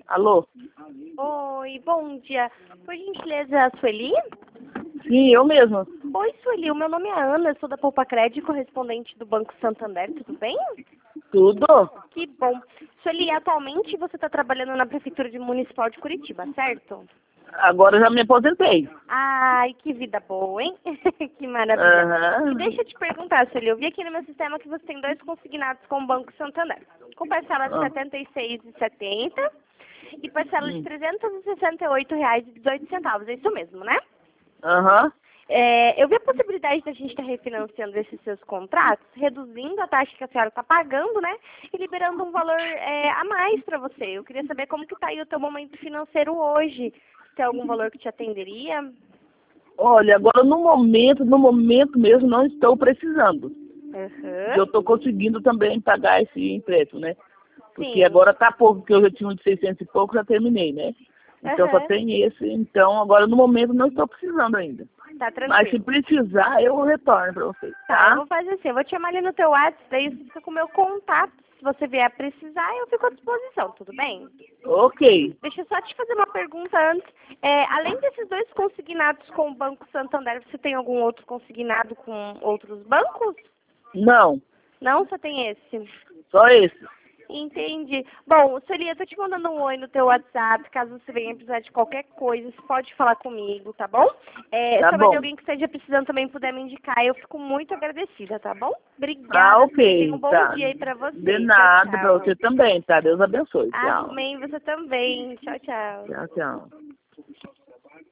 Alô? Oi, bom dia. Por gentileza, Sueli? Sim, eu mesma. Oi, Sueli, o meu nome é Ana, eu sou da Poupa Crédito, correspondente do Banco Santander, tudo bem? Tudo? Que bom. Sueli, atualmente você está trabalhando na Prefeitura Municipal de Curitiba, certo? Agora eu já me aposentei. Ai, que vida boa, hein? Que maravilha. E Aham. deixa eu te perguntar, Sueli, eu vi aqui no meu sistema que você tem 2 consignados com o Banco Santander, com parcela de R$ Ah. 76,70 e parcela de Hum. R$ 368,18, é isso mesmo, né? Aham. Eu vi a possibilidade da gente estar refinanciando esses seus contratos, reduzindo a taxa que a senhora está pagando, né? E liberando um valor a mais para você. Eu queria saber como que está aí o teu momento financeiro hoje. Se tem algum valor que te atenderia? Olha, agora no momento mesmo não estou precisando. Porque eu Uhum. estou conseguindo também pagar esse empréstimo, né? Porque Sim. agora tá pouco, porque eu já tinha um de 600 e pouco, já terminei, né? Então só Uhum. tem esse. Então agora no momento não estou precisando ainda. Tá Mas se tranquilo. precisar, eu retorno para vocês, Tá, eu tá? vou fazer assim, eu vou te chamar ali no teu WhatsApp, daí você fica com o meu contato. Se você vier precisar, eu fico à disposição, tudo bem? Ok. Deixa eu só te fazer uma pergunta antes. Além desses 2 consignados com o Banco Santander, você tem algum outro consignado com outros bancos? Não, Não, só tem esse. só esse. Entendi. Bom, Celia, eu tô te mandando um oi no teu WhatsApp, caso você venha precisar de qualquer coisa, você pode falar comigo, tá bom? Tá Se souber de bom. alguém que esteja precisando também puder me indicar, eu fico muito agradecida, tá bom? Ah, Obrigada, Celia. Tenha um ok, bom tá. dia aí pra De você. Tchau, nada pra tchau. você também, tá? Deus abençoe. Tchau. Amém, você também. Tchau, tchau. Tchau, tchau.